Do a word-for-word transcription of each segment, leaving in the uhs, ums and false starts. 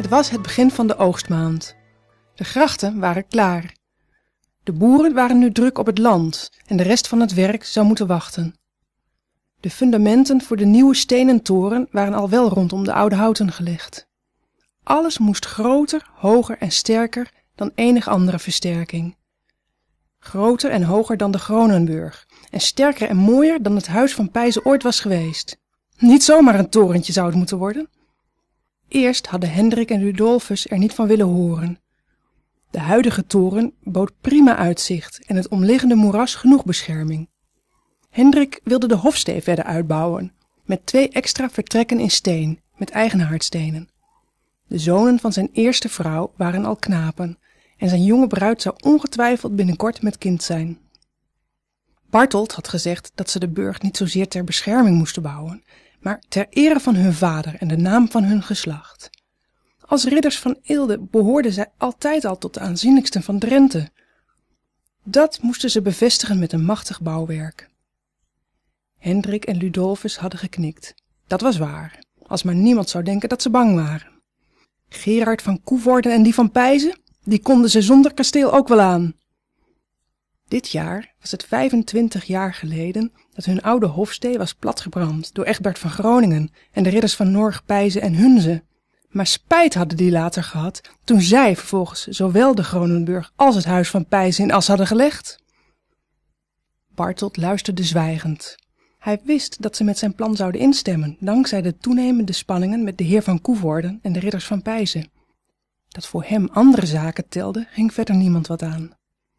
Het was het begin van de oogstmaand. De grachten waren klaar. De boeren waren nu druk op het land en de rest van het werk zou moeten wachten. De fundamenten voor de nieuwe stenen toren waren al wel rondom de oude houten gelegd. Alles moest groter, hoger en sterker dan enig andere versterking. Groter en hoger dan de Gronenburg en sterker en mooier dan het huis van Pijzen ooit was geweest. Niet zomaar een torentje zou het moeten worden. Eerst hadden Hendrik en Rudolfus er niet van willen horen. De huidige toren bood prima uitzicht en het omliggende moeras genoeg bescherming. Hendrik wilde de hofstee verder uitbouwen, met twee extra vertrekken in steen, met eigen haardstenen. De zonen van zijn eerste vrouw waren al knapen en zijn jonge bruid zou ongetwijfeld binnenkort met kind zijn. Bartold had gezegd dat ze de burcht niet zozeer ter bescherming moesten bouwen, maar ter ere van hun vader en de naam van hun geslacht. Als ridders van Eelde behoorden zij altijd al tot de aanzienlijksten van Drenthe. Dat moesten ze bevestigen met een machtig bouwwerk. Hendrik en Ludolfus hadden geknikt. Dat was waar, als maar niemand zou denken dat ze bang waren. Gerard van Coevorden en die van Pijzen, die konden ze zonder kasteel ook wel aan. Dit jaar was het vijfentwintig jaar geleden dat hun oude hofstee was platgebrand door Egbert van Groningen en de ridders van Norg, Pijzen en Hunze. Maar spijt hadden die later gehad toen zij vervolgens zowel de Gronenburg als het huis van Pijzen in as hadden gelegd. Bartold luisterde zwijgend. Hij wist dat ze met zijn plan zouden instemmen, dankzij de toenemende spanningen met de heer van Coevorden en de ridders van Pijzen. Dat voor hem andere zaken telden, ging verder niemand wat aan.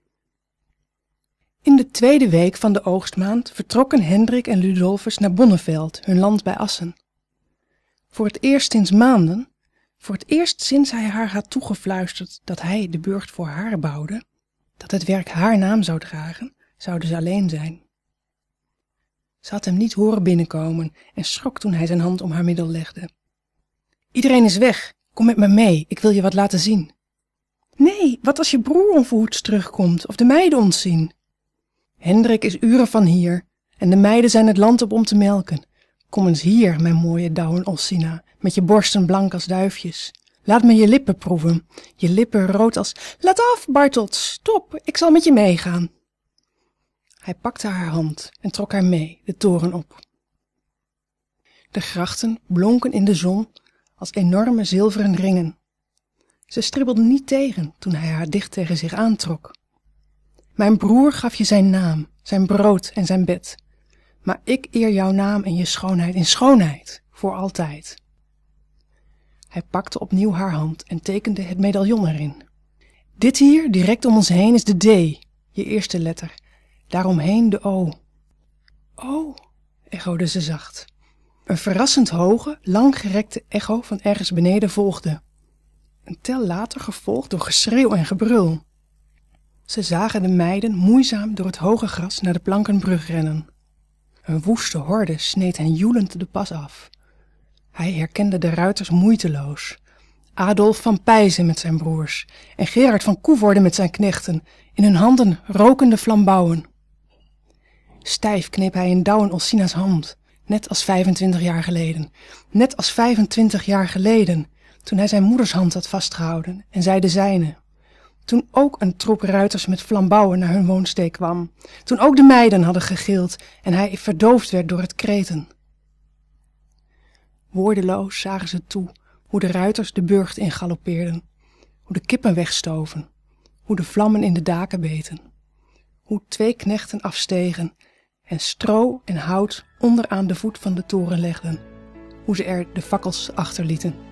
In de tweede week van de oogstmaand vertrokken Hendrik en Ludolfus naar Bonneveld, hun land bij Assen. Voor het eerst sinds maanden, voor het eerst sinds hij haar had toegefluisterd dat hij de burcht voor haar bouwde, dat het werk haar naam zou dragen, zouden ze alleen zijn. Ze had hem niet horen binnenkomen en schrok toen hij zijn hand om haar middel legde. Iedereen is weg, kom met me mee, ik wil je wat laten zien. Nee, wat als je broer onverhoeds terugkomt of de meiden ons zien? Hendrik is uren van hier en de meiden zijn het land op om te melken. Kom eens hier, mijn mooie Douwen Ossina, met je borsten blank als duifjes. Laat me je lippen proeven, je lippen rood als... Laat af, Bartold, stop, ik zal met je meegaan. Hij pakte haar hand en trok haar mee, de toren op. De grachten blonken in de zon als enorme zilveren ringen. Ze stribbelde niet tegen toen hij haar dicht tegen zich aantrok. Mijn broer gaf je zijn naam, zijn brood en zijn bed. Maar ik eer jouw naam en je schoonheid in schoonheid, voor altijd. Hij pakte opnieuw haar hand en tekende het medaillon erin. Dit hier, direct om ons heen, is de D, je eerste letter. Daaromheen de O. O, echode ze zacht. Een verrassend hoge, langgerekte echo van ergens beneden volgde. Een tel later gevolgd door geschreeuw en gebrul. Ze zagen de meiden moeizaam door het hoge gras naar de plankenbrug rennen. Een woeste horde sneed hen joelend de pas af. Hij herkende de ruiters moeiteloos. Adolf van Pijzen met zijn broers en Gerard van Coevorden met zijn knechten, in hun handen rokende flambouwen. Stijf kneep hij in Douwen Ossina's hand, net als vijfentwintig jaar geleden. Net als vijfentwintig jaar geleden, toen hij zijn moeders hand had vastgehouden en zij de zijne. Toen ook een troep ruiters met flambouwen naar hun woonsteek kwam. Toen ook de meiden hadden gegild en hij verdoofd werd door het kreten. Woordeloos zagen ze toe hoe de ruiters de burcht ingaloppeerden, hoe de kippen wegstoven, hoe de vlammen in de daken beten, hoe twee knechten afstegen en stro en hout onderaan de voet van de toren legden, hoe ze er de fakkels achterlieten.